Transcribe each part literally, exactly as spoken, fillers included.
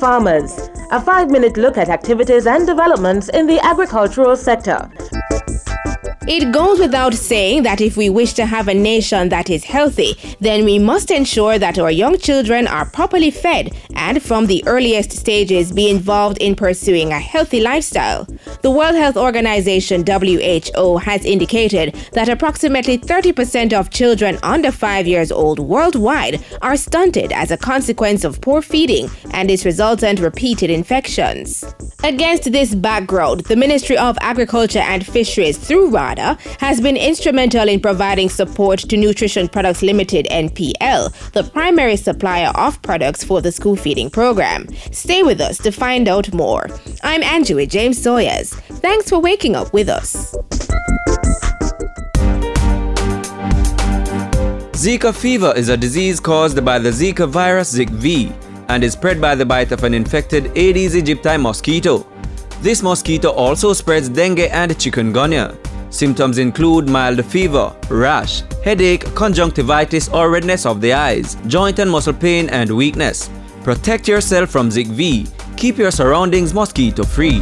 Farmers, a five-minute look at activities and developments in the agricultural sector. It goes without saying that if we wish to have a nation that is healthy, then we must ensure that our young children are properly fed and from the earliest stages be involved in pursuing a healthy lifestyle. The World Health Organization W H O has indicated that approximately thirty percent of children under five years old worldwide are stunted as a consequence of poor feeding and its resultant repeated infections. Against this background, the Ministry of Agriculture and Fisheries through RADA has been instrumental in providing support to Nutrition Products Limited N P L, the primary supplier of products for the school feeding program. Stay with us to find out more. I'm Angie James Sawyers. Thanks for waking up with us. Zika fever is a disease caused by the Zika virus Z I V and is spread by the bite of an infected Aedes aegypti mosquito. This mosquito also spreads dengue and chikungunya. Symptoms include mild fever, rash, headache, conjunctivitis or redness of the eyes, joint and muscle pain and weakness. Protect yourself from Z I V. Keep your surroundings mosquito-free.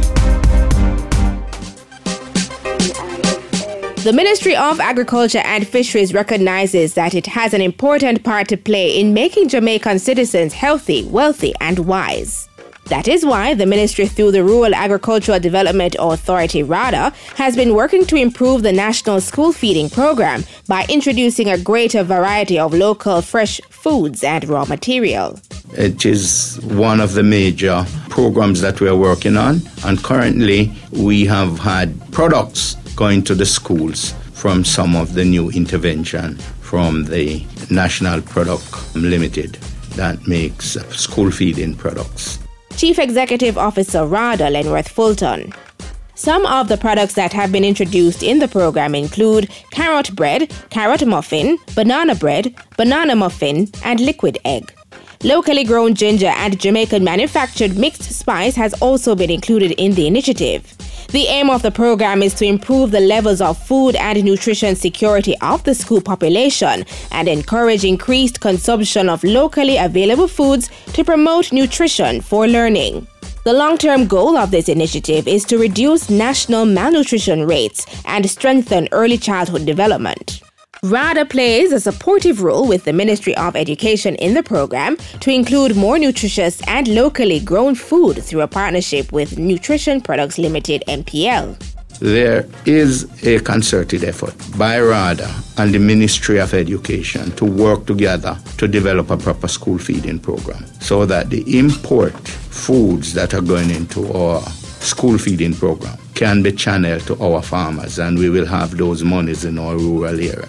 The Ministry of Agriculture and Fisheries recognizes that it has an important part to play in making Jamaican citizens healthy, wealthy, and wise. That is why the ministry, through the Rural Agricultural Development Authority RADA, has been working to improve the national school feeding program by introducing a greater variety of local fresh foods and raw material. It is one of the major programs that we are working on, and currently we have had products going to the schools from some of the new intervention from the National Product Limited that makes school feeding products. Chief Executive Officer RADA, Lenworth Fulton. Some of the products that have been introduced in the program include carrot bread, carrot muffin, banana bread, banana muffin, and liquid egg. Locally grown ginger and Jamaican manufactured mixed spice has also been included in the initiative. The aim of the program is to improve the levels of food and nutrition security of the school population and encourage increased consumption of locally available foods to promote nutrition for learning. The long-term goal of this initiative is to reduce national malnutrition rates and strengthen early childhood development. RADA plays a supportive role with the Ministry of Education in the program to include more nutritious and locally grown food through a partnership with Nutrition Products Limited N P L. There is a concerted effort by RADA and the Ministry of Education to work together to develop a proper school feeding program so that the import foods that are going into our school feeding program can be channeled to our farmers, and we will have those monies in our rural area.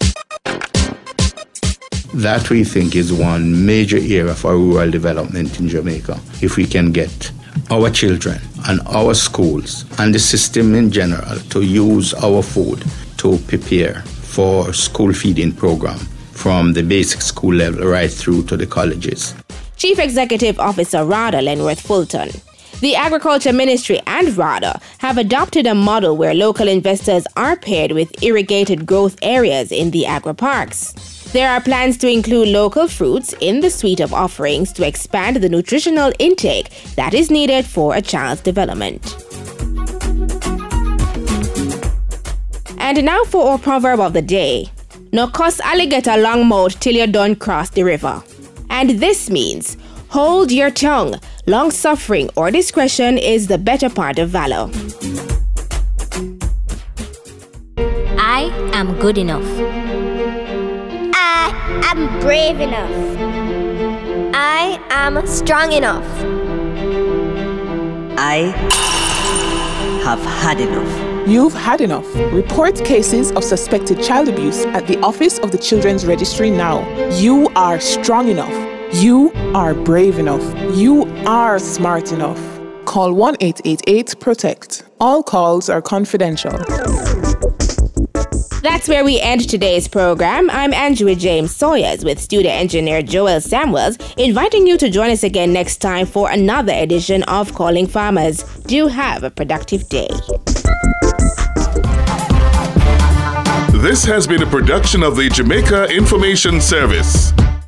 That we think is one major area for rural development in Jamaica. If we can get our children and our schools and the system in general to use our food to prepare for school feeding program from the basic school level right through to the colleges. Chief Executive Officer RADA, Lenworth Fulton. The Agriculture Ministry and RADA have adopted a model where local investors are paired with irrigated growth areas in the agri-parks. There are plans to include local fruits in the suite of offerings to expand the nutritional intake that is needed for a child's development. And now for our proverb of the day. No cuss alligator long mouth till you done cross the river. And this means, hold your tongue. Long suffering or discretion is the better part of valor. I am good enough. I am brave enough. I am strong enough. I have had enough. You've had enough. Report cases of suspected child abuse at the Office of the Children's Registry now. You are strong enough. You are brave enough. You are smart enough. Call one eight eight eight PROTECT. All calls are confidential. That's where we end today's program. I'm Angie James Sawyers with studio engineer Joel Samuels, inviting you to join us again next time for another edition of Calling Farmers. Do have a productive day. This has been a production of the Jamaica Information Service.